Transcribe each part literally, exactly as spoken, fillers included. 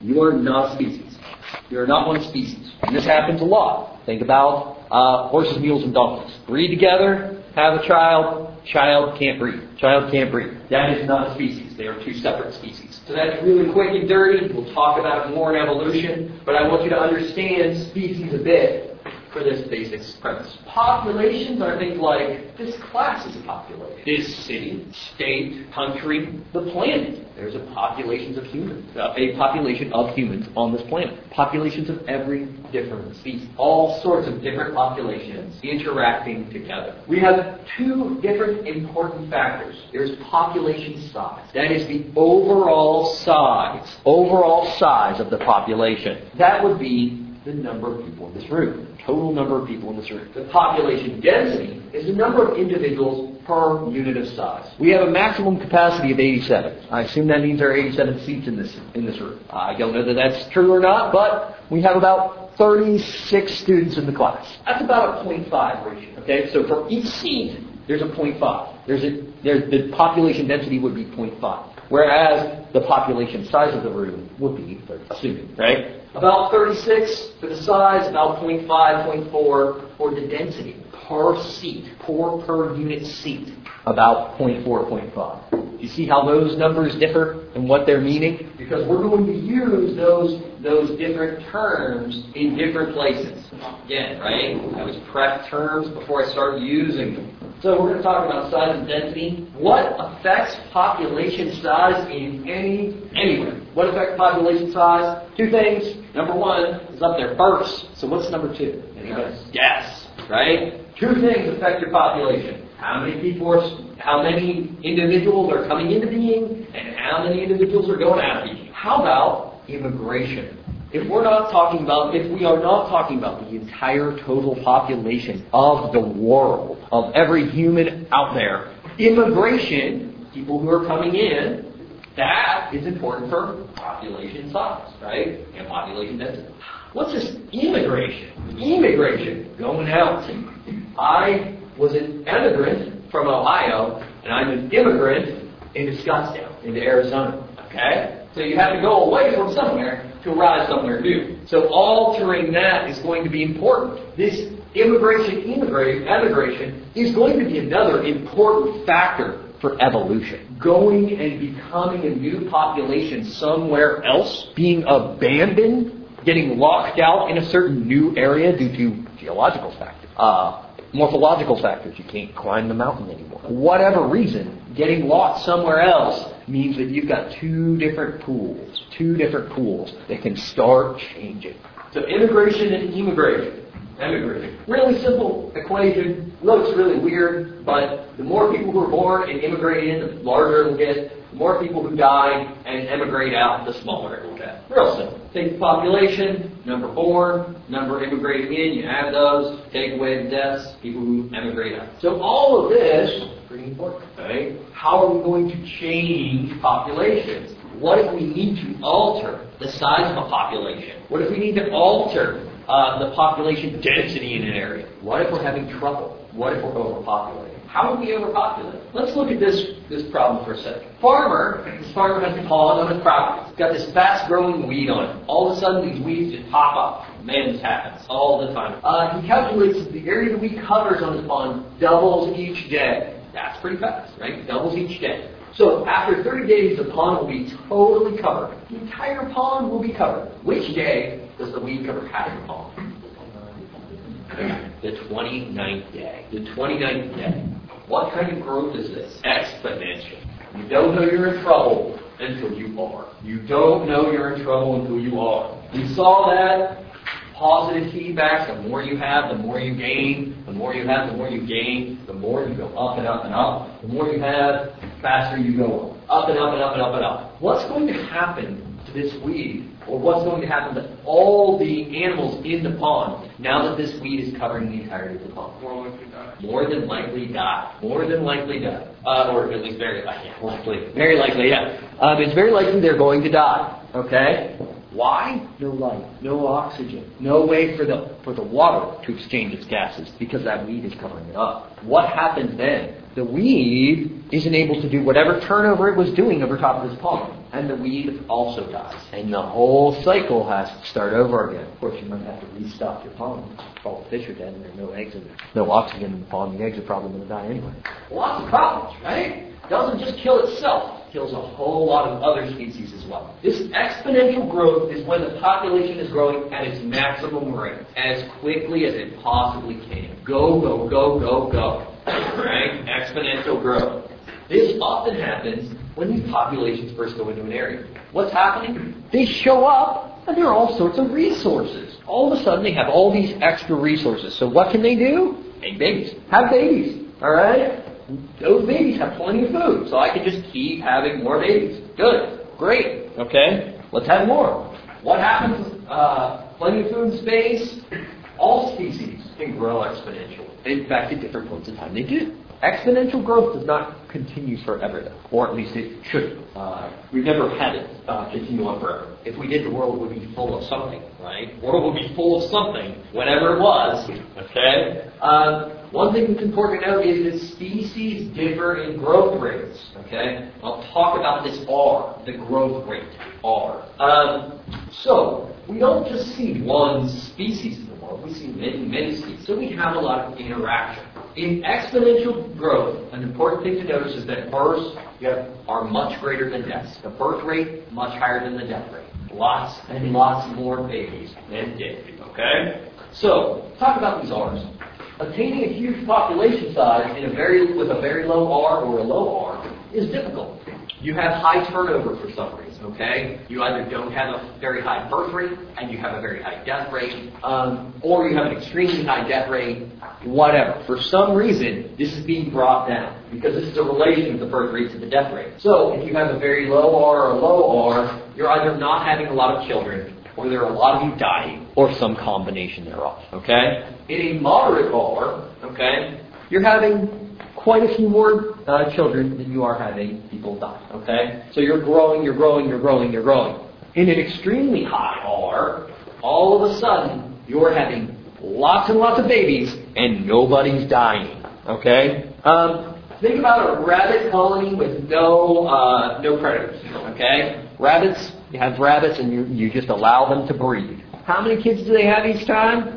You are not a species. You are not one species. And this happens a lot. Think about uh, horses, mules, and donkeys. Breed together, have a child, child can't breed. Child can't breed. That is not a species. They are two separate species. So that's really quick and dirty. We'll talk about it more in evolution. But I want you to understand species a bit for this basic premise. Populations are things like, this class is a population. This city, state, country, the planet. There's a populations of humans. Uh, a population of humans on this planet. Populations of every different species. All sorts of different populations interacting together. We have two different important factors. There's population size. That is the overall size, overall size of the population. That would be the number of people in this room. Total number of people in this room. The population density is the number of individuals per unit of size. We have a maximum capacity of eighty-seven. I assume that means there are eighty-seven seats in this in this room. I don't know that that's true or not, but we have about thirty-six students in the class. That's about a zero point five ratio. Okay, so for each seat, there's a zero point five. There's a there's the population density would be zero point five, whereas the population size of the room would be thirty, assuming, right? About thirty-six for the size, about zero point five, zero point four for the density per seat, per per unit seat, about zero point four, zero point five. You see how those numbers differ and what they're meaning? Because we're going to use those those different terms in different places. Again, right? I was prepped terms before I started using them. So we're going to talk about size and density. What affects population size in any anywhere? What affects population size? Two things. Number one is up there first. So what's number two? Anybody? Yes. Right? Two things affect your population. How many people are, how many individuals are coming into being, and how many individuals are going out of being. How about immigration? If we're not talking about, if we are not talking about the entire total population of the world, of every human out there, immigration, people who are coming in, that is important for population size, right? And population density. What's this immigration? Immigration, going out. I was an immigrant from Ohio, and I'm an immigrant into Scottsdale, into Arizona, okay? So you have to go away from somewhere to arrive somewhere new. So altering that is going to be important. This immigration, immigrate, emigration is going to be another important factor for evolution. Going and becoming a new population somewhere else, being abandoned, getting locked out in a certain new area due to geological factors, uh, morphological factors. You can't climb the mountain anymore. Whatever reason, getting locked somewhere else means that you've got two different pools, two different pools that can start changing. So immigration and immigration. Emigrating. Really simple equation. Looks really weird, but the more people who are born and immigrate in, the larger it will get. The more people who die and emigrate out, the smaller it will get. Real simple. Take the population, number born, number immigrating in, you add those, take away the deaths, people who emigrate out. So all of this is pretty important, right? How are we going to change populations? What if we need to alter the size of a population? What if we need to alter uh, the population density in an area? What if we're having trouble? What if we're overpopulating? How would we overpopulate? Let's look at this, this problem for a second. Farmer, this farmer has a pond on his property. He's got this fast-growing weed on it. All of a sudden, these weeds just pop up. Man, this happens all the time. Uh, he calculates that the area the weed covers on his pond doubles each day. That's pretty fast, right? Doubles each day. So after thirty days, the pond will be totally covered. The entire pond will be covered. Which day does the weed cover half the pond? The twenty-ninth day. The twenty-ninth day. What kind of growth is this? Exponential. You don't know you're in trouble until you are. You don't know you're in trouble until you are. We saw that. Positive feedback. The more you have, the more you gain. The more you have, the more you gain. The more you go up and up and up. The more you have, the faster you go up. Up and up and up and up and up. What's going to happen to this weed? Or what's going to happen to all the animals in the pond now that this weed is covering the entirety of the pond? More likely die. More than likely die. More than likely die. Uh, or at least very likely. Yeah, likely. Very likely, yeah. Um, it's very likely they're going to die. Okay? Why? No light. No oxygen. No way for the for the water to exchange its gases because that weed is covering it up. What happens then? The weed isn't able to do whatever turnover it was doing over top of this pond. And the weed also dies. And the whole cycle has to start over again. Of course, you might have to restock your pond. All the fish are dead and there are no eggs in there. No oxygen in the pond. The eggs are probably going to die anyway. Lots of problems, right? It doesn't just kill itself. It kills a whole lot of other species as well. This exponential growth is when the population is growing at its maximum rate, as quickly as it possibly can. Go, go, go, go, go. Right? Exponential growth. This often happens when these populations first go into an area. What's happening? They show up and there are all sorts of resources. All of a sudden they have all these extra resources. So what can they do? Make babies. Have babies. Alright? Those babies have plenty of food. So I can just keep having more babies. Good. Great. Okay? Let's have more. What happens? Uh, plenty of food and space. All species can grow exponentially. In fact, at different points in time they do. Exponential growth does not continue forever, though. Or at least it shouldn't. Uh, we've never had it uh, continue on forever. If we did, the world would be full of something, right? The world would be full of something, whatever it was, okay? Uh, one thing that's important to note is that species differ in growth rates, okay? I'll talk about this R, the growth rate, R. Um, so, we don't just see one species in the world, we see many, many species. So we have a lot of interaction. In exponential growth, an important thing to notice is that births are much greater than deaths. The birth rate, much higher than the death rate. Lots and lots more babies than dead. Okay? So, talk about these R's. Attaining a huge population size in a very with a very low R or a low R is difficult. You have high turnover for some reason, okay? You either don't have a very high birth rate and you have a very high death rate, um, or you have an extremely high death rate, whatever. For some reason, this is being brought down because this is a relation of the birth rate to the death rate. So if you have a very low R or a low R, you're either not having a lot of children, or there are a lot of you dying, or some combination thereof, okay? In a moderate R, okay, you're having quite a few more uh, children than you are having people die, okay? So you're growing, you're growing, you're growing, you're growing. In an extremely high R, all of a sudden, you're having lots and lots of babies and nobody's dying, okay? Um, think about a rabbit colony with no uh, no predators, okay? Rabbits, you have rabbits and you, you just allow them to breed. How many kids do they have each time?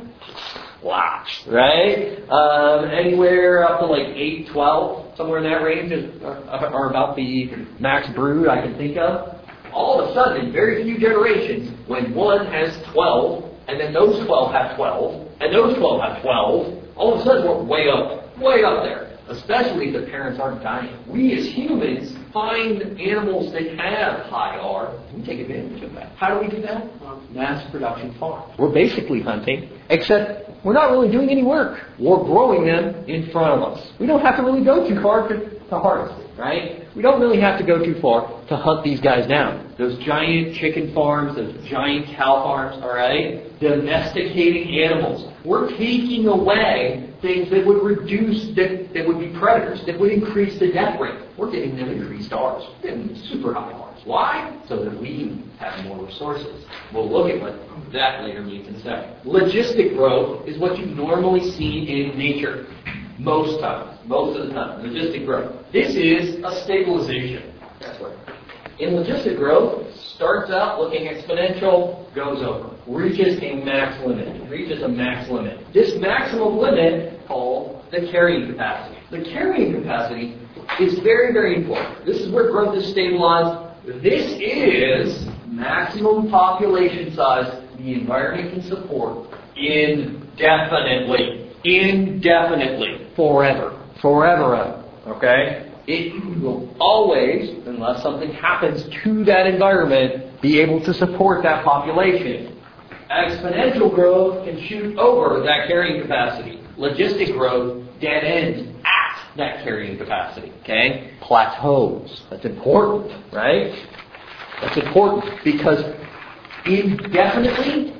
Lots, right? Um, anywhere up to like eight, twelve, somewhere in that range is, are, are about the max brood I can think of. All of a sudden, in very few generations, when one has twelve, and then those twelve have twelve, and those twelve have twelve, all of a sudden we're way up, way up there. Especially if the parents aren't dying. We as humans find animals that have high R. We take advantage of that. How do we do that? Mass production farms. We're basically hunting, except we're not really doing any work. We're growing them in front of us. We don't have to really go too far to, to harvest it, right? We don't really have to go too far to hunt these guys down. Those giant chicken farms, those giant cow farms, all right? Domesticating animals. We're taking away things that would reduce, that, that would be predators, that would increase the death rate. We're getting them increased R's, getting super high R's. Why? So that we have more resources. We'll look at what that later means in a second. Logistic growth is what you normally see in nature. Most times. Most of the time. Logistic growth. This is a stabilization. That's what. In logistic growth, starts out looking exponential, goes over. Reaches a max limit. Reaches a max limit. This maximum limit called the carrying capacity. The carrying capacity is very, very important. This is where growth is stabilized. This is maximum population size the environment can support indefinitely. Indefinitely. Forever. Forever. Okay? It will always, unless something happens to that environment, be able to support that population. Exponential growth can shoot over that carrying capacity. Logistic growth dead ends at that carrying capacity. Okay? Plateaus. That's important, right? That's important because indefinitely,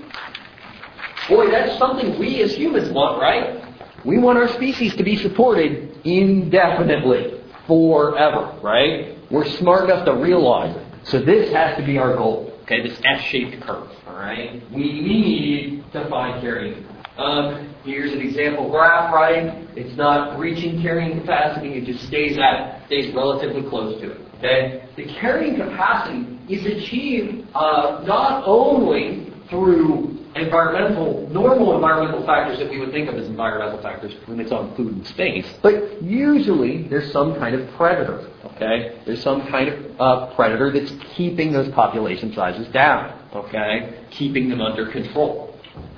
boy, that's something we as humans want, right? We want our species to be supported indefinitely, forever, right? We're smart enough to realize it. So this has to be our goal, okay? This F-shaped curve, all right? We need to find carrying capacity. Um, here's an example graph, right? It's not reaching carrying capacity, it just stays at it, stays relatively close to it. Okay? The carrying capacity is achieved uh, not only through environmental, normal environmental factors that we would think of as environmental factors, limits on food and space, but usually there's some kind of predator, okay? There's some kind of uh, predator that's keeping those population sizes down, okay? Keeping them under control.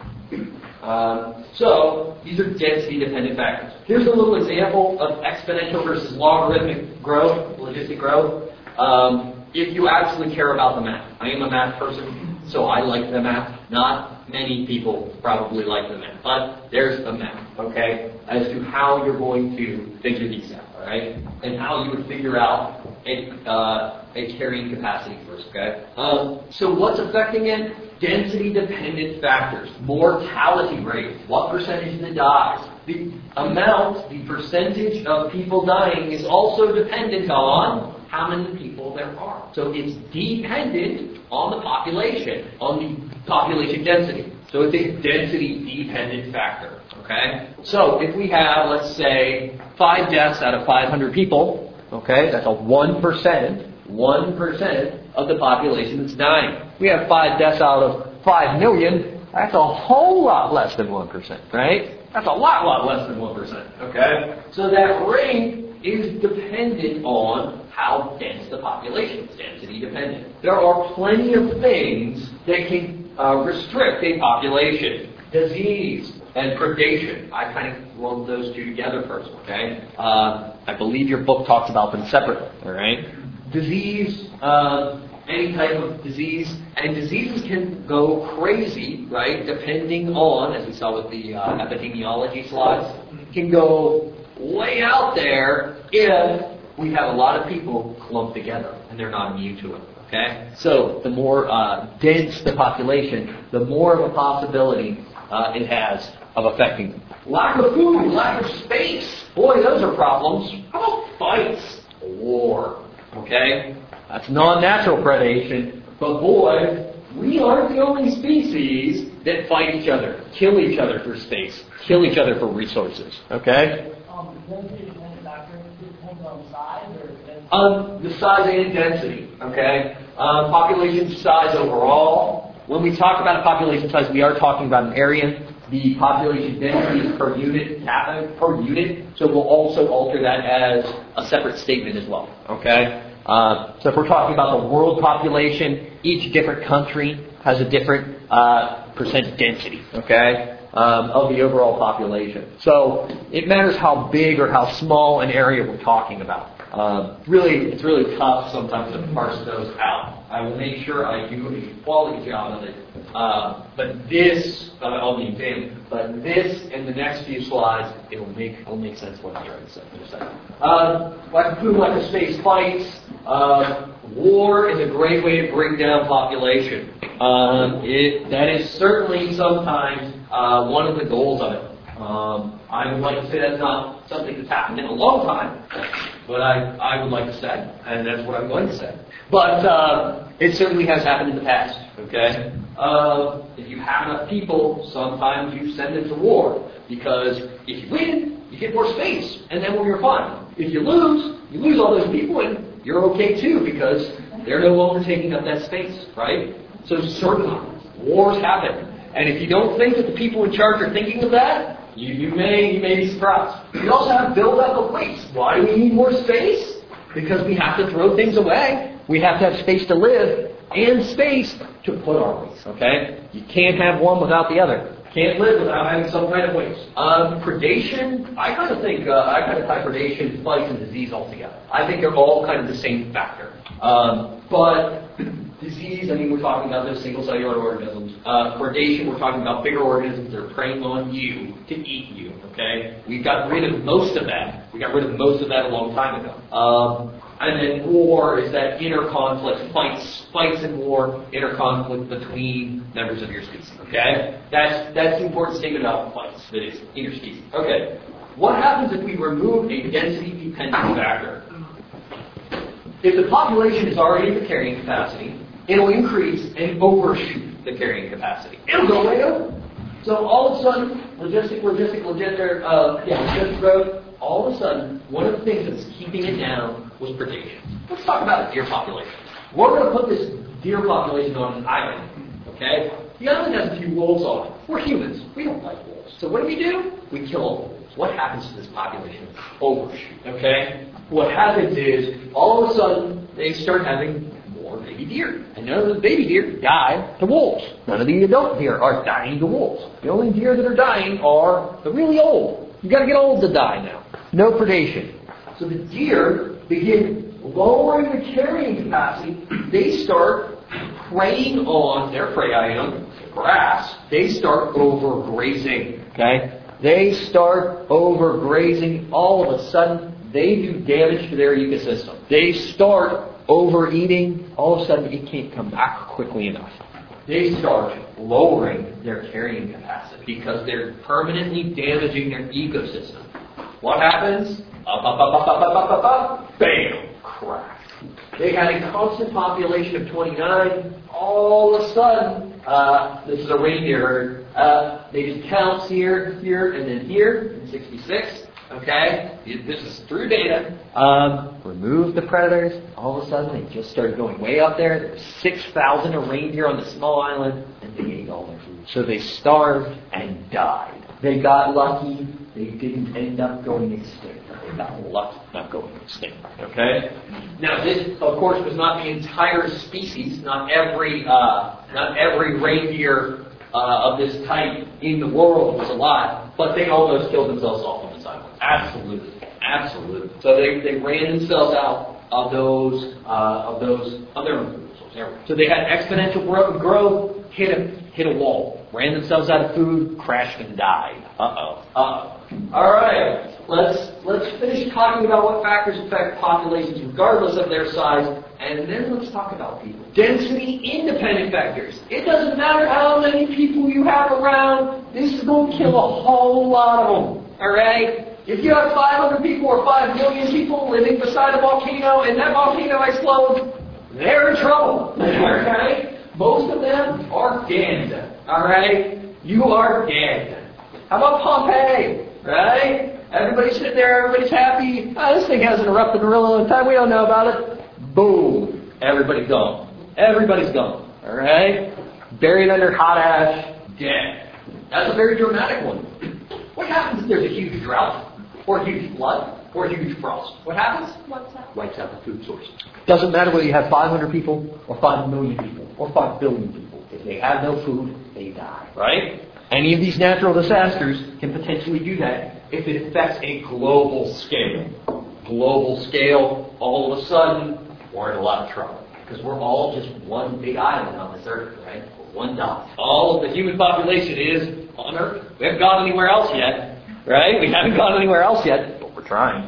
Um, so, these are density-dependent factors. Here's a little example of exponential versus logarithmic growth, logistic growth. Um, if you actually care about the math. I am a math person, so I like the math. Not many people probably like the math, but there's the math, okay, as to how you're going to figure these out, all right, and how you would figure out a, uh, a carrying capacity first, okay? Um, so what's affecting it? Density-dependent factors, mortality rate, what percentage of the dies. The amount, the percentage of people dying is also dependent on how many people there are. So it's dependent on the population, on the population density. So it's a density-dependent factor, okay? So if we have, let's say, five deaths out of five hundred people, okay, that's a one percent, one percent of the population that's dying. We have five deaths out of five million, that's a whole lot less than one percent, right? That's a lot, lot less than one percent, okay? So that rate is dependent on how dense the population is, density dependent. There are plenty of things that can uh, restrict a population. Disease and predation. I kind of lumped those two together first, okay? Uh, I believe your book talks about them separately, all right? Disease, uh, any type of disease, and diseases can go crazy, right, depending on, as we saw with the uh, epidemiology slides, can go way out there if we have a lot of people clumped together and they're not immune to it. Okay? So the more uh, dense the population, the more of a possibility uh, it has of affecting them. Lack of food, lack of space. Boy, those are problems. How about fights? War. Okay? That's non-natural predation. But boy, we aren't the only species that fight each other, kill each other for space, kill each other for resources. Okay? Um, density-dependent factor depends on size or density? Um, the size and density, okay? Um, population size overall. When we talk about a population size, we are talking about an area. The population density is per unit, per unit, so we'll also alter that as a separate statement as well, okay? Uh, so if we're talking about the world population, each different country has a different uh, percent density, okay? Um, of the overall population. So it matters how big or how small an area we're talking about. Um, really, it's really tough sometimes to parse those out. I will make sure I do a quality job of it. Uh, but this, uh, on the exam, but this and the next few slides, it will make it'll make sense what I'm trying to say in a second. Uh, like a food, like a space fights. Uh, war is a great way to bring down population. Um, it, that is certainly sometimes uh, one of the goals of it. Um, I would like to say that's not something that's happened in a long time, but I, I would like to say, and that's what I'm going to say. But uh, it certainly has happened in the past, okay? Uh, if you have enough people, sometimes you send them to war, because if you win, you get more space, and then you're fine. If you lose, you lose all those people, and you're okay too, because they're no longer taking up that space, right? So certainly, wars happen. And if you don't think that the people in charge are thinking of that, you, you may you may be surprised. We also have build-up of waste. Why do we need more space? Because we have to throw things away. We have to have space to live and space to put our waste, okay? You can't have one without the other. Can't live without having some kind of waste. Um, predation, I kind of think, uh, I kind of tie predation, fights, and disease all together. I think they're all kind of the same factor. Um, but disease, I mean, we're talking about those single-cellular organisms. Uh, predation, we're talking about bigger organisms that are preying on you to eat you, okay? We got rid of most of that. We got rid of most of that a long time ago. Um, and then war is that inner conflict, fights, fights and war, inner conflict between members of your species, okay? That's, that's the important statement about fights, that is interspecies. Okay, what happens if we remove a density-dependent factor? If the population is already at the carrying capacity, it'll increase and overshoot the carrying capacity. It'll go way over. So all of a sudden, logistic, logistic, logistic, uh, yeah, logistic growth, all of a sudden, one of the things that was keeping it down was predation. Let's talk about the deer population. We're going to put this deer population on an island, okay? The island has a few wolves on it. We're humans. We don't like wolves. So what do we do? We kill all the wolves. What happens to this population? Overshoot, okay? What happens is, all of a sudden, they start having more baby deer. And none of the baby deer die to wolves. None of the adult deer are dying to wolves. The only deer that are dying are the really old. You've got to get old to die now. No predation. So the deer begin lowering the carrying capacity. They start preying on their prey item, grass. They start overgrazing. Okay? They start overgrazing. All of a sudden, they do damage to their ecosystem. They start overeating. All of a sudden, it can't come back quickly enough. They start lowering their carrying capacity because they're permanently damaging their ecosystem. What happens? Up, up, up, up, up, up, up, up, up. Bam! Crash. They had a constant population of twenty-nine. All of a sudden, uh, this is a reindeer herd. Uh, they just count here, here, and then here in sixty-six. Okay? This is through data. Um, remove the predators. All of a sudden, they just started going way up there. There were six thousand of reindeer on the small island, and they ate all their food. So they starved and died. They got lucky. They didn't end up going extinct. They got lucky not going extinct. Okay? Now, this, of course, was not the entire species. Not every, uh, not every reindeer uh, of this type in the world was alive, but they almost killed themselves off on this island. Absolutely, absolutely. So they, they ran themselves out of those uh, of those of their own food source. So they had exponential growth, growth hit a hit a wall, ran themselves out of food, crashed and died. Uh oh. Uh oh. All right. Let's let's finish talking about what factors affect populations regardless of their size, and then let's talk about people. Density independent factors. It doesn't matter how many people you have around. This is going to kill a whole lot of them. All right. If you have five hundred people or five million people living beside a volcano and that volcano explodes, they're in trouble. Okay? Most of them are dead. All right? You are dead. How about Pompeii? Right? Everybody's sitting there, everybody's happy. Oh, this thing hasn't erupted in a real long time. We don't know about it. Boom. Everybody's gone. Everybody's gone. All right? Buried under hot ash. Dead. That's a very dramatic one. What happens if there's a huge drought? Or a huge flood? Or a huge frost? What happens? Wipes out. Wipes out the food source. Doesn't matter whether you have five hundred people, or five million people, or five billion people. If they have no food, they die. Right? Any of these natural disasters can potentially do that if it affects a global scale. Global scale, all of a sudden, we're in a lot of trouble. Because we're all just one big island on this earth, right? We're one dot. All of the human population is on Earth. We haven't gone anywhere else yet. Right? We haven't gone anywhere else yet, but we're trying.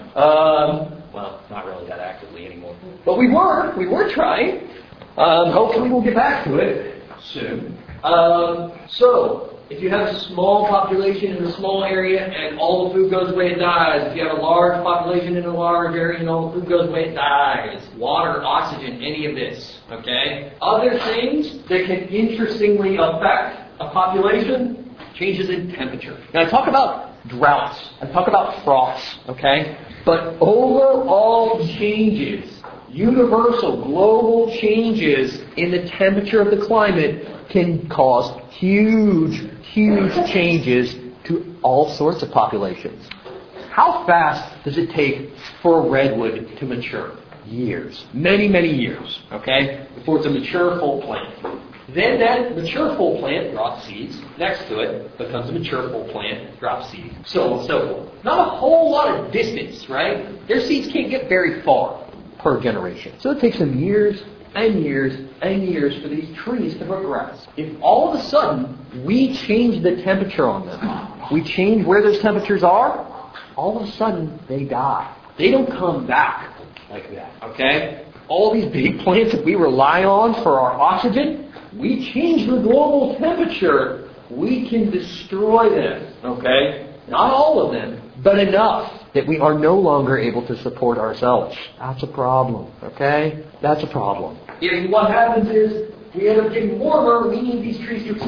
Um, well, not really that actively anymore. But we were. We were trying. Um, hopefully we'll get back to it soon. Um, so, if you have a small population in a small area and all the food goes away, it dies. If you have a large population in a large area and all the food goes away, it dies. Water, oxygen, any of this. Okay? Other things that can interestingly affect a population, changes in temperature. Now I talk about droughts. I talk about frosts, okay? But overall changes, universal, global changes in the temperature of the climate can cause huge, huge changes to all sorts of populations. How fast does it take for a redwood to mature? Years. Many, many years, okay? Before it's a mature full plant. Then that mature full plant drops seeds next to it, becomes a mature full plant, drops seeds, so on and so forth. Not a whole lot of distance, right? Their seeds can't get very far per generation. So it takes them years and years and years for these trees to progress. If all of a sudden we change the temperature on them, we change where those temperatures are, all of a sudden they die. They don't come back like that, okay? All these big plants that we rely on for our oxygen, we change the global temperature, we can destroy them, okay? Not all of them, but enough that we are no longer able to support ourselves. That's a problem, okay? That's a problem. If what happens is we end up getting warmer, we need these trees to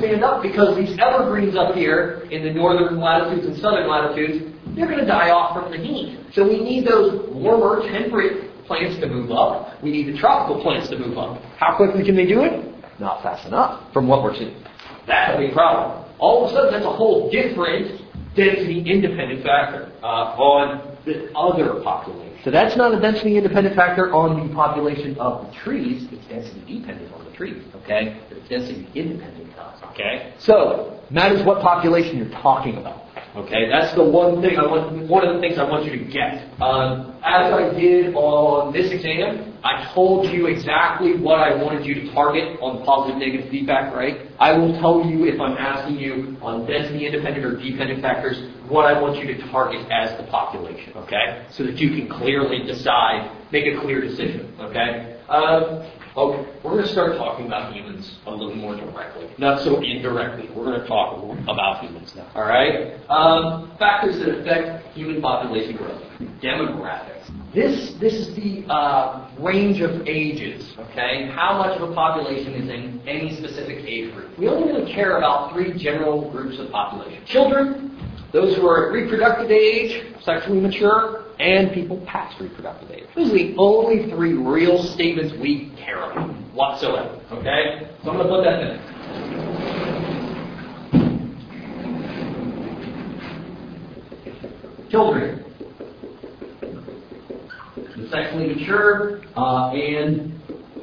stand up because these evergreens up here in the northern latitudes and southern latitudes, they're going to die off from the heat. So we need those warmer, temperate plants to move up. We need the tropical plants to move up. How quickly can they do it? Not fast enough from what we're seeing. That's a big problem. All of a sudden, that's a whole different density-independent factor uh, on the other population. So that's not a density-independent factor on the population of the trees. It's density-dependent on the trees, okay? But it's density-independent on us, okay? So, matters what population you're talking about. Okay, that's the one thing I want. One of the things I want you to get. Um, as I did on this exam, I told you exactly what I wanted you to target on positive negative feedback, right? I will tell you if I'm asking you on density independent or dependent factors what I want you to target as the population, okay? So that you can clearly decide, make a clear decision, okay? Um, Okay, we're going to start talking about humans a little more directly, not so indirectly. We're going to talk about humans now. All right? Um, factors that affect human population growth. Demographics. This this is the uh, range of ages. Okay, how much of a population is in any specific age group? We only really care about three general groups of population: children, those who are at reproductive age, sexually mature, and people past reproductive age. Those are the only three real statements we care about whatsoever. Okay? So I'm going to put that in. Children. The sexually mature uh, and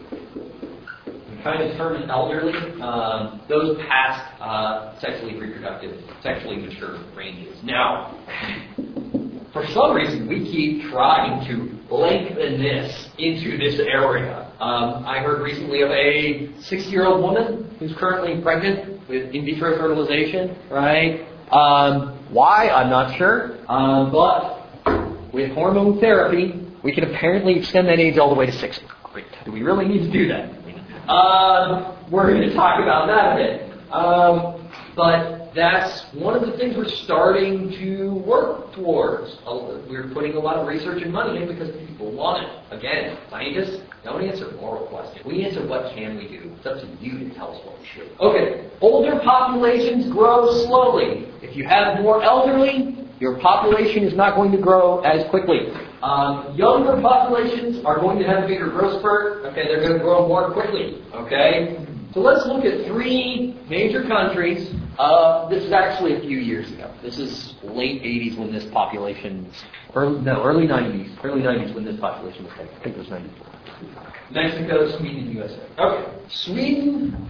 we kind of term it elderly. Um, those past uh, sexually reproductive, sexually mature ranges. Now, for some reason, we keep trying to lengthen this into this area. Um, I heard recently of a sixty-year-old woman who's currently pregnant with in vitro fertilization, right? Um, why? I'm not sure. Um, but with hormone therapy, we can apparently extend that age all the way to sixty. Great. Do we really need to do that? Um, we're going to talk about that a bit. Um, but that's one of the things we're starting to work towards. We're putting a lot of research and money in because people want it. Again, scientists don't answer moral questions. We answer what can we do. It's up to you to tell us what we should. Okay, older populations grow slowly. If you have more elderly, your population is not going to grow as quickly. Um, younger populations are going to have a bigger growth spurt. Okay, they're going to grow more quickly. Okay, so let's look at three major countries. Uh, this is actually a few years ago. This is late eighties when this population, early, no, early nineties, early nineties when this population was taken. I think it was ninety-four. Mexico, Sweden, and U S A. Okay, Sweden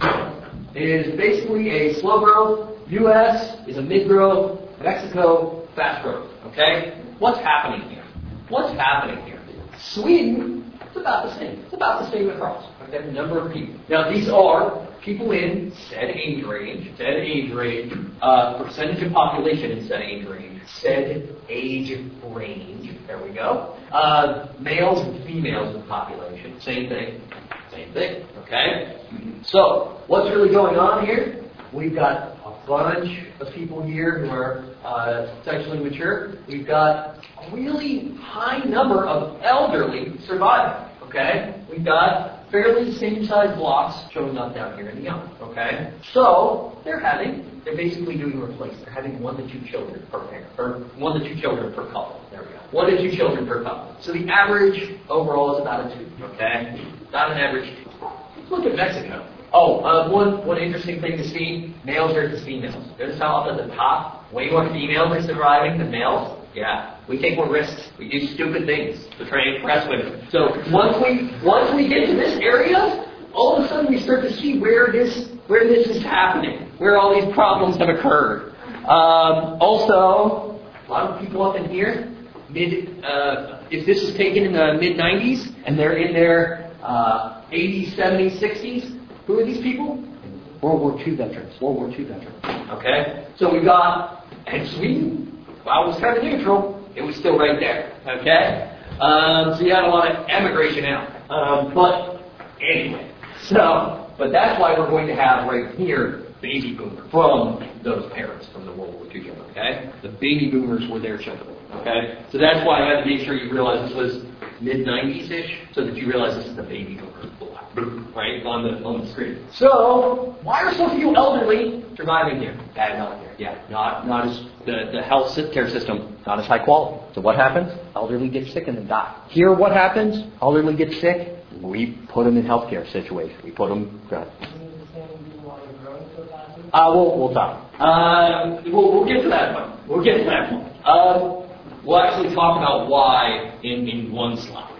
is basically a slow growth. U S is a mid growth. Mexico, fast growth. Okay, what's happening here? What's happening here? Sweden, it's about the same. It's about the same across. Okay, the number of people. Now these are people in said age range, said age range, uh, percentage of population in said age range, said age range. There we go. Uh, males and females in the population, same thing, same thing. Okay. So what's really going on here? We've got a bunch of people here who are uh, sexually mature. We've got a really high number of elderly surviving. Okay, we've got fairly the same size blocks showing up down here in the young. Okay, so they're having, they're basically doing a replacement. They're having one to two children per parent, or one to two children per couple. There we go. One to two children per couple. So the average overall is about a two. Okay, about an average two. Let's look at Mexico. Oh, uh, one one interesting thing to see: males versus females. Notice how up at the top, way more females are surviving than males. Yeah, we take more risks. We do stupid things to try and impress women. So once we once we get to this area, all of a sudden we start to see where this where this is happening, where all these problems have occurred. Um, also, a lot of people up in here, mid uh, if this is taken in the mid nineties and they're in their uh, eighties, seventies, sixties, who are these people? World War Two veterans. World War Two veterans. Okay, so we got and Sweden. While it was kind of neutral, it was still right there. Okay? Um, so you had a lot of emigration out. Um, but anyway, so, but that's why we're going to have right here baby boomers from those parents from the World War Two children. Okay? The baby boomers were their children. Okay? So that's why I had to make sure you realize this was mid nineties-ish, so that you realize this is the baby boomer block. right on the on the screen. So why are so few elderly surviving here? Bad health care. Yeah, not not as the the health care system not as high quality. So what happens? Elderly get sick and then die. Here, what happens? Elderly get sick. We put them in healthcare situation. We put them. Go ahead. Uh, we'll we'll talk. Uh, we'll we'll get to that one. We'll get to that one. Uh, we'll actually talk about why in in one slide.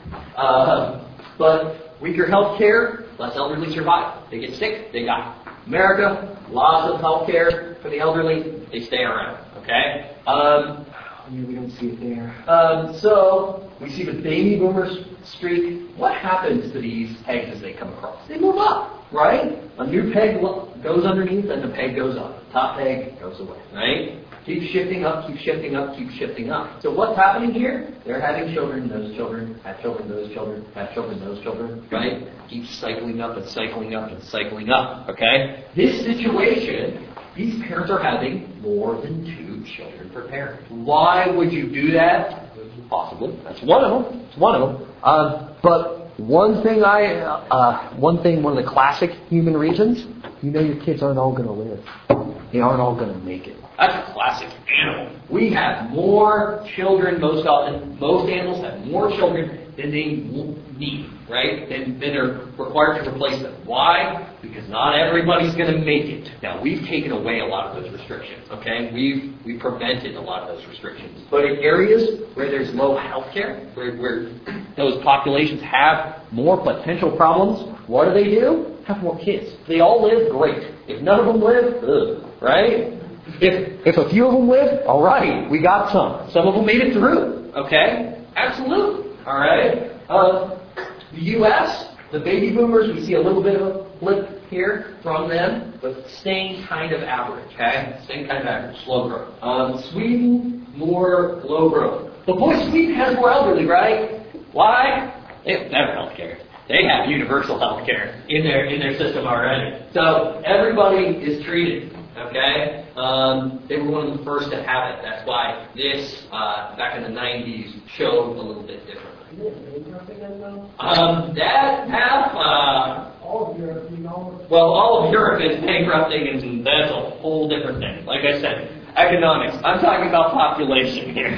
Uh, but weaker health care, less elderly survive. They get sick, they die. America, lots of health care for the elderly, they stay around. Okay? Um, we don't see it there. Um, so, we see the baby boomers streak. What happens to these pegs as they come across? They move up, right? A new peg goes underneath and the peg goes up. Top peg goes away, right? Keep shifting up, keep shifting up, keep shifting up. So what's happening here? They're having children, those children, have children, those children, have children, those children, right? Keep cycling up and cycling up and cycling up, okay? This situation, these parents are having more than two children per parent. Why would you do that? Possibly. That's one of them. It's one of them. Uh, but one thing I, uh, one thing, one of the classic human reasons, you know your kids aren't all going to live. They aren't all going to make it. That's a classic animal. We have more children most often. Most animals have more children than they need, right? Than, than are required to replace them. Why? Because not everybody's going to make it. Now, we've taken away a lot of those restrictions, okay? We've we prevented a lot of those restrictions. But in areas where there's low health care, where, where those populations have more potential problems, what do they do? Have more kids. They all live, great. If none of them live, ugh, right? If if a few of them live, all right, we got some. Some of them made it through, okay? Absolutely, all right? Uh, the U S, the baby boomers, we see a little bit of a blip here from them, but staying kind of average, okay? Staying kind of average, slow growth. Um, Sweden, more low growth. But boy, Sweden has more elderly, right? Why? They have better health care. They have universal health care in their in their system already. So everybody is treated. Okay? Um, they were one of the first to have it. That's why this, uh, back in the nineties, showed a little bit differently. Um, that half, uh, All of Europe, you know. well, all of Europe is bankrupting, and that's a whole different thing. Like I said, economics. I'm talking about population here,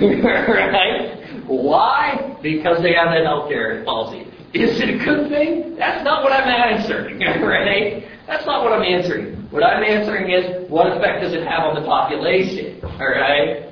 right? Why? Because they have that healthcare policy. Is it a good thing? That's not what I'm answering, right? That's not what I'm answering. What I'm answering is, what effect does it have on the population? All right.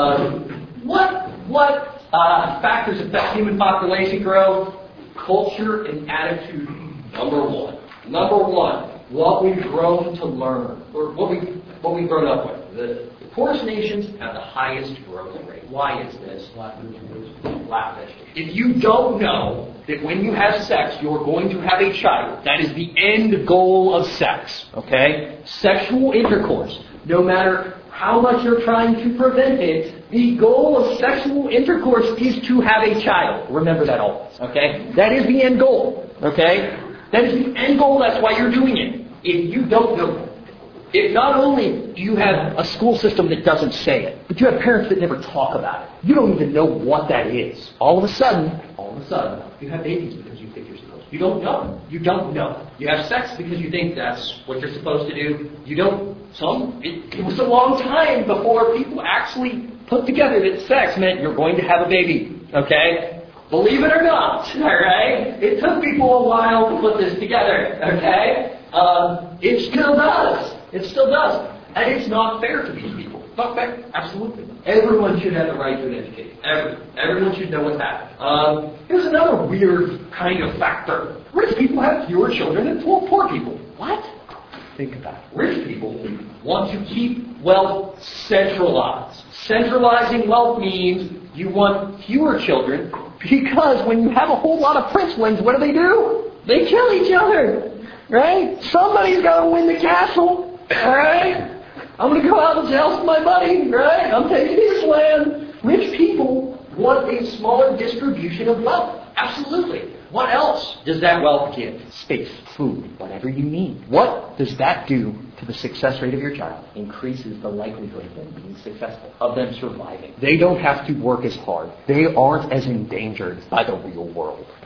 Um, what what uh, factors affect human population growth? Culture and attitude. Number one. Number one. What we've grown to learn, or what we what we've grown up with. The, the poorest nations have the highest growth rate. Why is this? Lack of education. If you don't know that when you have sex, you're going to have a child, that is the end goal of sex. Okay? Sexual intercourse. No matter how much you're trying to prevent it, the goal of sexual intercourse is to have a child. Remember that always. Okay? That is the end goal. Okay? That is the end goal. That's why you're doing it. If you don't know that, if not only do you have a school system that doesn't say it, but you have parents that never talk about it. You don't even know what that is. All of a sudden, all of a sudden, you have babies because you think you're supposed to. You don't know. You don't know. You have sex because you think that's what you're supposed to do. You don't. Some. It, it was a long time before people actually put together that sex meant you're going to have a baby. Okay? Believe it or not, all right? It took people a while to put this together, okay? Um, it still does. It still does. And it's not fair to these people. Not fair. Absolutely. Everyone should have the right to an education. Everyone. Everyone should know what's happening. Um, here's another weird kind of factor. Rich people have fewer children than poor, poor people. What? Think about it. Rich people want to keep wealth centralized. Centralizing wealth means you want fewer children because when you have a whole lot of princelings, what do they do? They kill each other. Right? Somebody's got to win the castle. Alright? I'm going to go out and tell my buddy. Right? I'm taking his land. Rich people want a smaller distribution of wealth. Absolutely. What else does that wealth give? Space, food, whatever you need. What does that do to the success rate of your child? Increases the likelihood of them being successful, of them surviving. They don't have to work as hard. They aren't as endangered by the real world.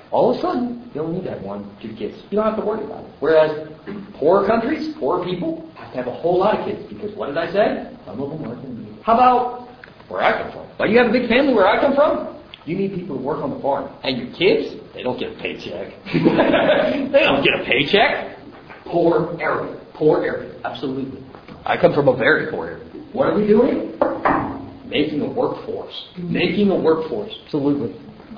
all of a sudden, you don't need to have one, two kids. You don't have to worry about it. Whereas poorer countries, poorer people, have to have a whole lot of kids. Because what did I say? Some of them work in the... How about where I come from? But you have a big family where I come from? You need people to work on the farm. And your kids, they don't get a paycheck. They don't get a paycheck. Poor area. Poor area. Absolutely. I come from a very poor area. What are we doing? Making a workforce. Making a workforce. Absolutely.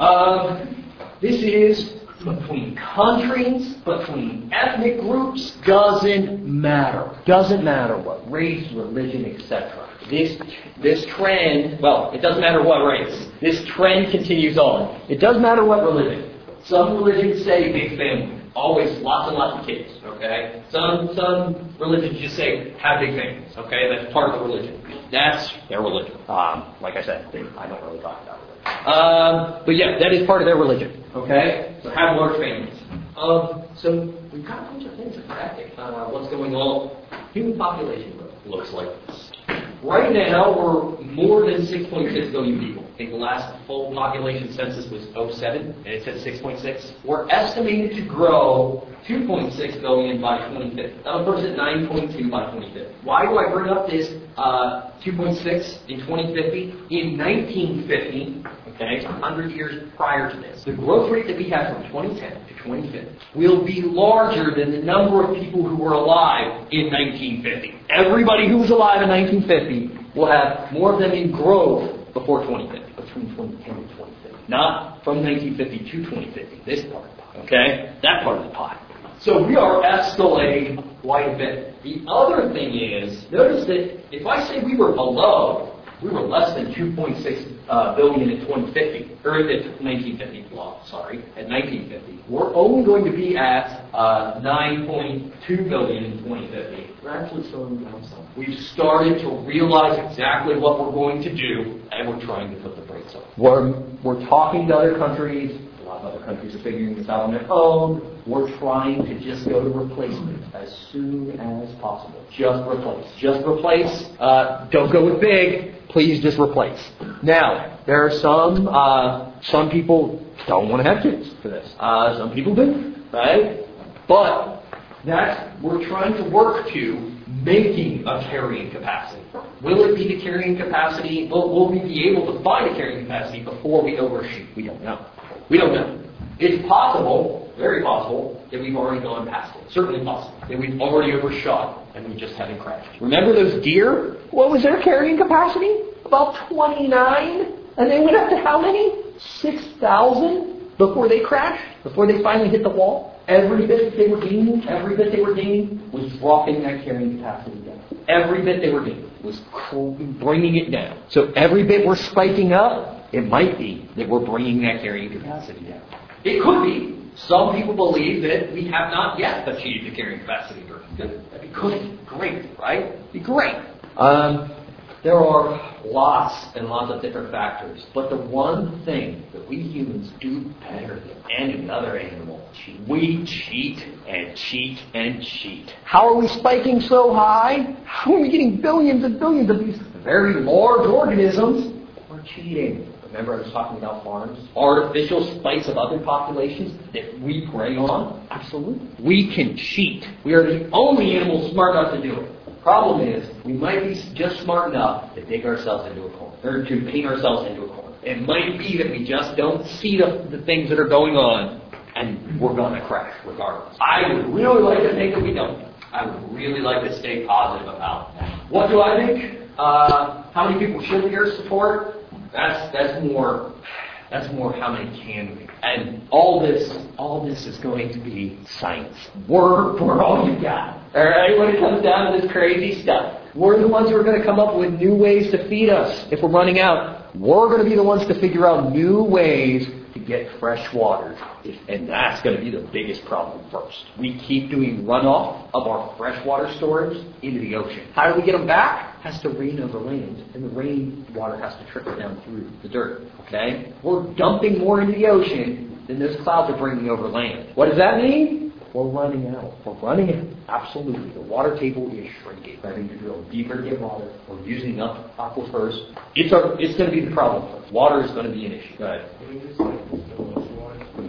Um, this is between countries, between ethnic groups. Doesn't matter. Doesn't matter what race, religion, et cetera. This this trend, well, it doesn't matter what race. This trend continues on. It doesn't matter what religion. Some religions say big family, always lots and lots of kids. Okay. Some some religions just say have big families. Okay, that's part of the religion. That's their religion. Um, like I said, I don't really talk about religion. Um, but yeah, that is part of their religion. Okay, so have large families. Um, so we've got a bunch of things affecting uh, what's going on. Human population growth looks like this. Right now, we're more than six point six billion people. I think the last full population census was oh seven, and it said six point six. We're estimated to grow two point six billion by twenty fifty. That'll put us at nine point two by twenty fifty. Why do I bring up this uh, two point six in twenty fifty? In nineteen fifty, okay, one hundred years prior to this, the growth rate that we have from twenty ten to twenty fifty will be larger than the number of people who were alive in nineteen fifty. Everybody who was alive in nineteen fifty will have more of them in growth before twenty fifty, between twenty ten and twenty fifty. Not from nineteen fifty to twenty fifty, this part of the pie, okay? That part of the pie. So we are escalating quite a bit. The other thing is, notice that if I say we were below, we were less than two point six uh, billion in twenty fifty, or at nineteen fifty, well, sorry, at nineteen fifty. We're only going to be at uh, nine point two billion in twenty fifty. We're actually slowing down some. We've started to realize exactly what we're going to do, and we're trying to put the brakes on. We're, we're talking to other countries. A lot of other countries are figuring this out on their own. We're trying to just go to replacement as soon as possible. Just replace. Just replace. Uh, don't go with big. Please just replace. Now, there are some uh, some people don't want to have kids for this. Uh, some people do, right? But that's we're trying to work to making a carrying capacity. Will it be the carrying capacity? Will, will we be able to find a carrying capacity before we overshoot? We don't know. We don't know. It's possible, very possible, that we've already gone past it. Certainly possible. That we've already overshot and we just haven't crashed. Remember those deer? What was their carrying capacity? About twenty-nine. And they went up to how many? six thousand before they crashed? Before they finally hit the wall? Every bit they were gaining, every bit they were gaining was dropping that carrying capacity down. Every bit they were gaining was bringing it down. So every bit we're spiking up, it might be that we're bringing that carrying capacity down. It could be. Some people believe that we have not yet achieved the carrying capacity. Good. That'd be good. Great, right? That'd be great. Um, there are lots and lots of different factors, but the one thing that we humans do better than any other animal, we cheat and cheat and cheat. How are we spiking so high? How are we getting billions and billions of these very large organisms? We're cheating. Remember I was talking about farms? Artificial spikes of other populations that we prey on? Absolutely. We can cheat. We are the only animals smart enough to do it. Problem is, we might be just smart enough to dig ourselves into a corner, or to paint ourselves into a corner. It might be that we just don't see the, the things that are going on, and we're going to crash regardless. I would really like to think that we don't. I would really like to stay positive about that. What do I think? Uh, how many people should the Earth support? That's that's more that's more how many can we? And all this all this is going to be science. We're we're all you got. Alright, when it comes down to this crazy stuff. We're the ones who are going to come up with new ways to feed us if we're running out. We're going to be the ones to figure out new ways to get fresh water. And that's going to be the biggest problem first. We keep doing runoff of our freshwater storage into the ocean. How do we get them back? It has to rain over land. And the rain water has to trickle down through the dirt. Okay? We're dumping more into the ocean than those clouds are bringing over land. What does that mean? We're running out. We're running out. Absolutely. The water table is shrinking. We're having to drill deeper to get water. We're using up aquifers. It's our, it's going to be the problem first. Water is going to be an issue. Go ahead.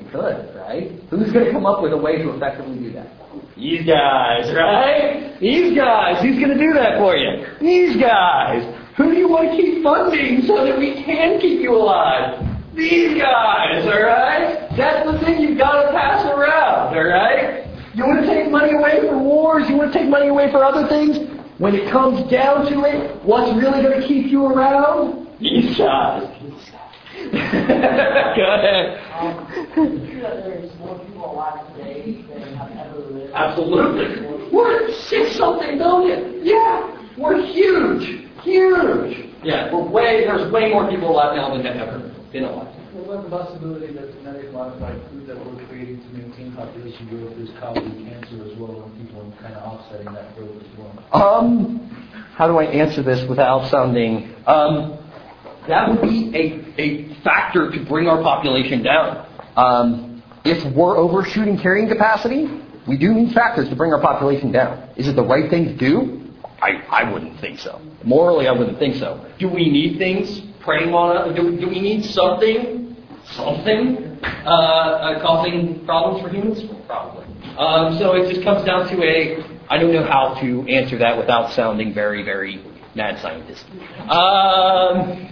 could, right? Who's going to come up with a way to effectively do that? These guys, right? These guys. Who's going to do that for you? These guys. Who do you want to keep funding so that we can keep you alive? These guys, all right? That's the thing you've got to pass around, all right? You want to take money away for wars? You want to take money away for other things? When it comes down to it, what's really going to keep you around? These guys. Go ahead. Um, it's true that there's more people alive today than have ever lived. Absolutely. We're at six something million. Yeah. We're huge. Huge. Yeah, we're way, there's way more people alive now than have ever been alive. Well, what the possibility that genetic modified food that we're creating to maintain population growth is causing cancer as well, and people are kind of offsetting that growth as well? Um, how do I answer this without sounding... Um, that would be a, a factor to bring our population down. Um, if we're overshooting carrying capacity, we do need factors to bring our population down. Is it the right thing to do? I, I wouldn't think so. Morally, I wouldn't think so. Do we need things preying on us? Do, do we need something, something uh, uh, causing problems for humans? Probably. Um, so it just comes down to a, I don't know how to answer that without sounding very, very mad scientist. Um,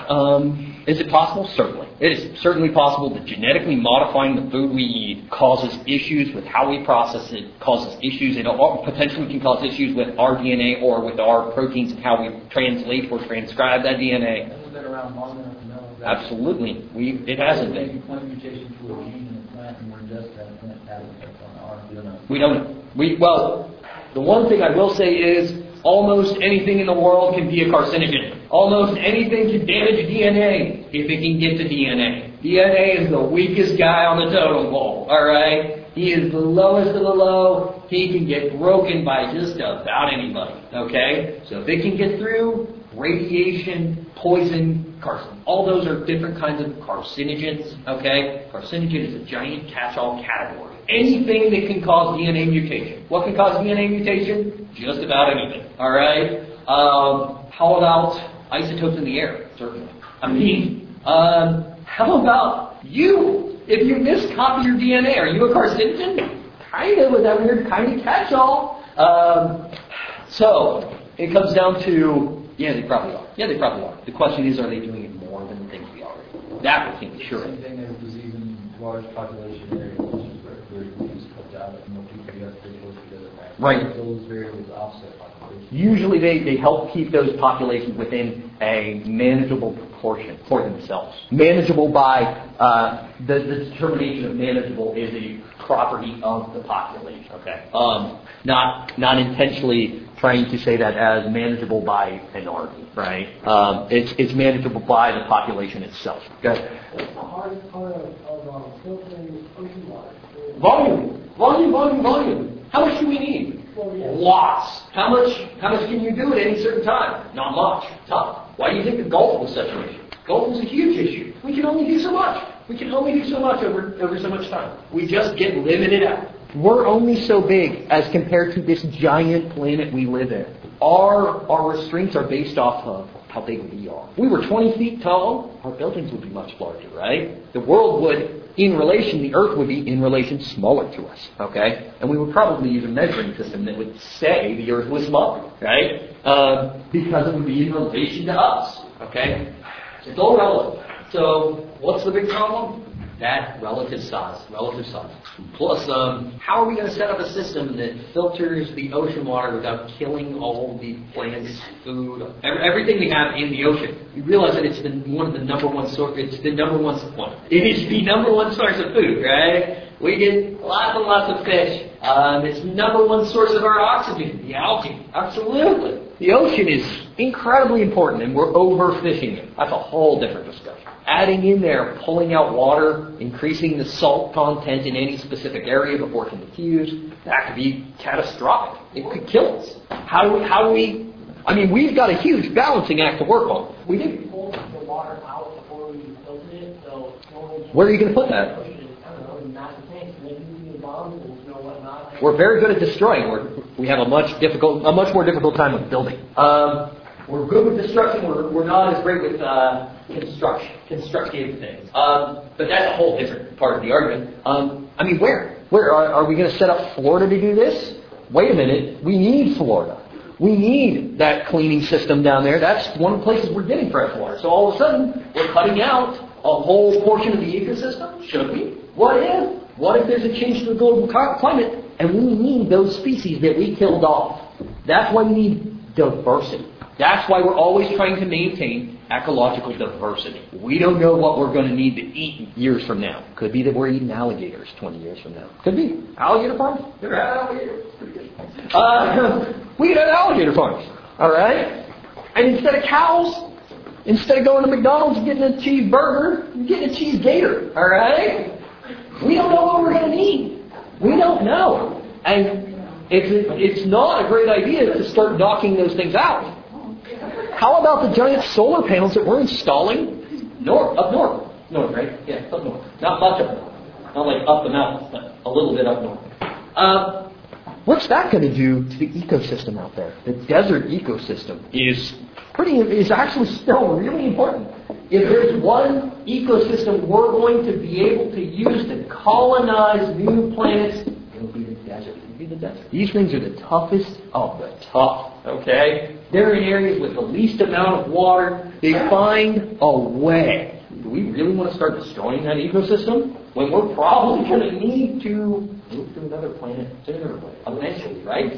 um, is it possible? Certainly. It is certainly possible that genetically modifying the food we eat causes issues with how we process it, causes issues, it potentially can cause issues with our D N A or with our proteins and how we translate or transcribe that D N A. Hasn't been around long enough to know that. Absolutely. We, it hasn't Maybe been. point mutation to a gene in a plant and we're just that plant has an effect on our D N A. We don't. We, well, the one thing I will say is almost anything in the world can be a carcinogen. Almost anything can damage D N A if it can get to D N A. D N A is the weakest guy on the totem pole, alright? He is the lowest of the low. He can get broken by just about anybody, okay? So if it can get through, radiation, poison, carcinogen, all those are different kinds of carcinogens, okay? Carcinogen is a giant catch-all category. Anything that can cause D N A mutation. What can cause D N A mutation? Just about anything. All right. Um, how about isotopes in the air? Certainly. I mean, um, how about you? If you miscopy your D N A, are you a carcinogen? Kind of with that weird kind of catch-all. Um, so it comes down to yeah, they probably are. Yeah, they probably are. The question is, are they doing it more than the things we already do? That we can be sure. Same thing as disease in large population areas, which is where where disease comes out and more people get stay close together. Right. Those variables offset population. Usually they, they help keep those populations within a manageable proportion for themselves. Manageable by, uh, the, the determination of manageable is a property of the population. Okay. Um, not, not intentionally trying to say that as manageable by an army, right? Um, it's, it's manageable by the population itself. Okay. What's the hardest part of, of um, filtering ocean water? Volume, volume, volume, volume. How much do we need? Well, yeah. Lots. How much? How much can you do at any certain time? Not much. Tough. Why do you think the Gulf was such an issue? Gulf was a huge issue. We can only do so much. We can only do so much over over so much time. We just get limited out. We're only so big as compared to this giant planet we live in. Our our restraints are based off of how big we are. If we were twenty feet tall, our buildings would be much larger, right? The world would, in relation, the Earth would be in relation smaller to us, okay? And we would probably use a measuring system that would say the Earth was smaller, right? Um, because it would be in relation to us, okay? It's all relative. So what's the big problem? That relative size, relative size. Plus, um, how are we going to set up a system that filters the ocean water without killing all the plants, food, everything we have in the ocean? You realize that it's the, one of the number one source. It's the number one source. It is the number one source of food, right? We get lots and lots of fish. Um, it's the number one source of our oxygen, the algae. Absolutely. The ocean is incredibly important, and we're overfishing it. That's a whole different discussion. Adding in there, pulling out water, increasing the salt content in any specific area before it can diffuse, that could be catastrophic. It could kill us. How do we, how do we, I mean, we've got a huge balancing act to work on. We do. We pulled the water out before we filtered it, so... Where are you going to put that? I don't know, in massive tanks, maybe we need bombs and you know whatnot. We're very good at destroying. We're, we have a much difficult, a much more difficult time with building. Um, We're good with destruction. We're, we're not as great with uh, construction, constructive things. Um, but that's a whole different part of the argument. Um, I mean, where? Where? Are, are we going to set up Florida to do this? Wait a minute. We need Florida. We need that cleaning system down there. That's one of the places we're getting fresh water. So all of a sudden, we're cutting out a whole portion of the ecosystem? Should we? What if? What if there's a change to the global climate and we need those species that we killed off? That's why we need diversity. That's why we're always trying to maintain ecological diversity. We don't know what we're going to need to eat years from now. Could be that we're eating alligators twenty years from now. Could be. Alligator farms? Never had alligators. Pretty good. Uh, we could have alligator farms. All right? And instead of cows, instead of going to McDonald's and getting a cheeseburger, you're getting a cheese gator. All right? We don't know what we're going to need. We don't know. And it's, it's not a great idea to start knocking those things out. How about the giant solar panels that we're installing north, up north? North, right? Yeah, up north. Not much up north. Not like up the mountains, but a little bit up north. Uh, what's that going to do to the ecosystem out there? The desert ecosystem is pretty, is actually still really important. If there's one ecosystem we're going to be able to use to colonize new planets, it'll be the desert. It'll be the desert. These things are the toughest of the tough. Okay? They're in areas with the least amount of water. They find a way. Do we really want to start destroying that ecosystem when we're probably going to need to move to another planet sooner eventually, right?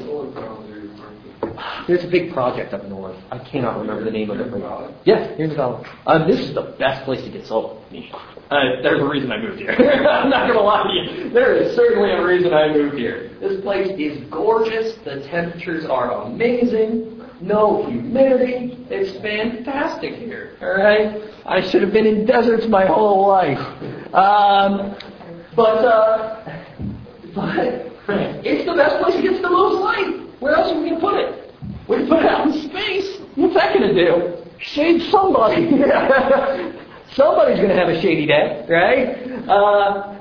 There's a big project up north. I cannot remember the name of it. Right. Yes, here in Nevada. Um, this is the best place to get solar. Uh, there's a reason I moved here. I'm not going to lie to you. There is certainly a reason I moved here. This place is gorgeous. The temperatures are amazing. No humidity. It's fantastic here. All right? I should have been in deserts my whole life. Um, but, uh, but it's the best place to get the most light. Where else are we going to put it? We can put it out in space. What's that going to do? Shade somebody. Somebody's going to have a shady day, right? Uh,